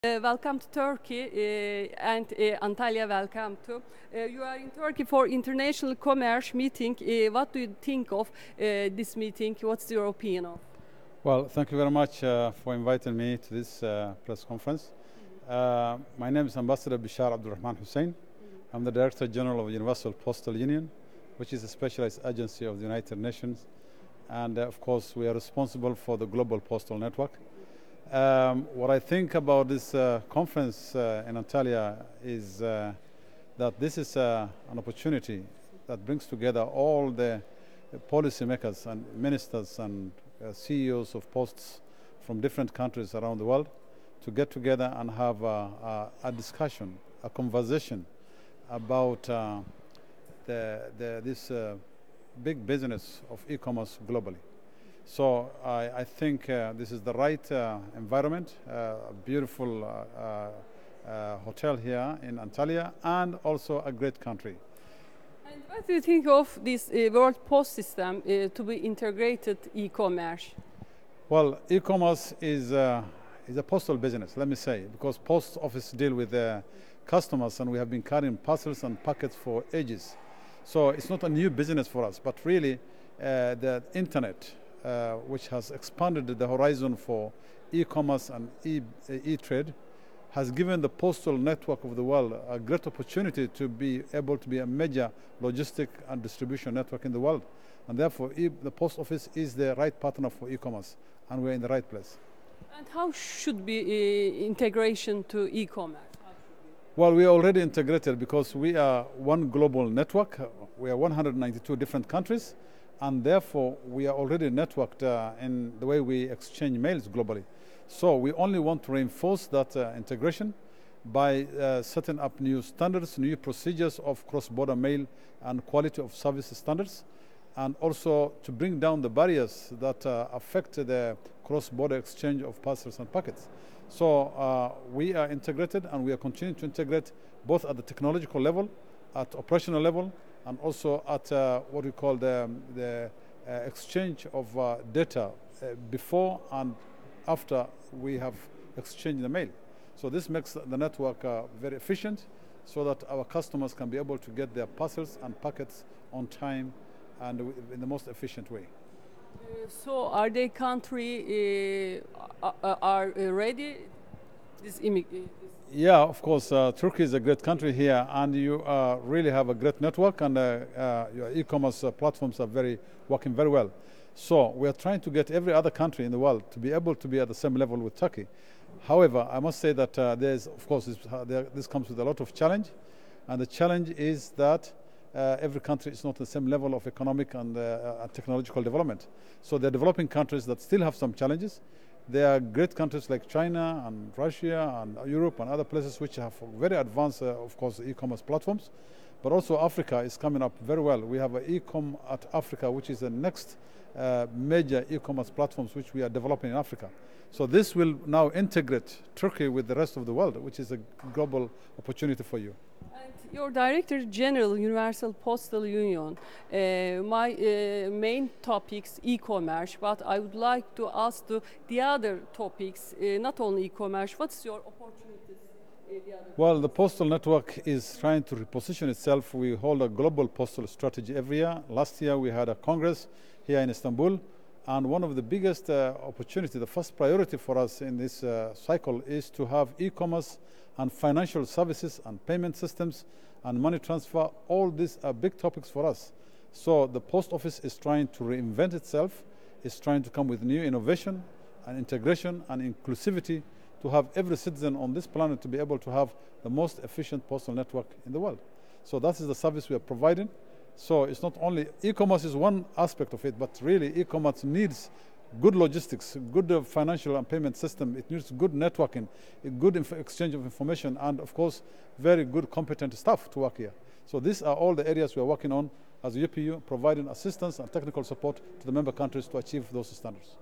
Welcome to Turkey and Antalya, welcome to. You are in Turkey for International Commerce meeting. What do you think of this meeting? What's your opinion of? Well, thank you very much for inviting me to this press conference. My name is Ambassador Bishar Abdulrahman Hussein. I'm the Director General of Universal Postal Union, which is a specialized agency of the United Nations. And of course, we are responsible for the global postal network. What I think about this conference in Antalya is that this is an opportunity that brings together all the policymakers and ministers and CEOs of posts from different countries around the world to get together and have a discussion, a conversation about this big business of e-commerce globally. So I think this is the right environment, a beautiful hotel here in Antalya, and also a great country. And what do you think of this World Post System to be integrated e-commerce? Well, e-commerce is a postal business, let me say, because post office deal with customers, and we have been carrying parcels and packets for ages. So it's not a new business for us, but really the internet, which has expanded the horizon for e-commerce and e-trade, has given the postal network of the world a great opportunity to be able to be a major logistic and distribution network in the world. And therefore, the post office is the right partner for e-commerce, and we're in the right place. And how should be integration to e-commerce? Well, we are already integrated because we are one global network. We are 192 different countries. And therefore, we are already networked in the way we exchange mails globally. So we only want to reinforce that integration by setting up new standards, new procedures of cross-border mail and quality of service standards, and also to bring down the barriers that affect the cross-border exchange of parcels and packets. So we are integrated, and we are continuing to integrate both at the technological level, at operational level, and also at what we call the exchange of data before and after we have exchanged the mail. So this makes the network very efficient so that our customers can be able to get their parcels and packets on time and in the most efficient way. So are they country are ready? Yeah, of course, Turkey is a great country here, and you really have a great network, and your e-commerce platforms are working very well. So we are trying to get every other country in the world to be able to be at the same level with Turkey. However, I must say that this comes with a lot of challenge, and the challenge is that every country is not the same level of economic and technological development. So there are developing countries that still have some challenges. There are great countries like China and Russia and Europe and other places which have very advanced, of course, e-commerce platforms. But also Africa is coming up very well. We have e-com at Africa, which is the next major e-commerce platforms which we are developing in Africa. So this will now integrate Turkey with the rest of the world, which is a global opportunity for you. And your Director General, Universal Postal Union, my main topics e-commerce, but I would like to ask the other topics, not only e-commerce. What's your opportunities? Well, the postal network is trying to reposition itself. We hold a global postal strategy every year. Last year we had a congress here in Istanbul, and one of the biggest opportunity, the first priority for us in this cycle is to have e-commerce and financial services and payment systems and money transfer. All these are big topics for us. So the post office is trying to reinvent itself, is trying to come with new innovation and integration and inclusivity to have every citizen on this planet to be able to have the most efficient postal network in the world. So that is the service we are providing. So it's not only e-commerce is one aspect of it, but really e-commerce needs good logistics, good financial and payment system. It needs good networking, a good exchange of information, and of course, very good competent staff to work here. So these are all the areas we are working on as UPU, providing assistance and technical support to the member countries to achieve those standards.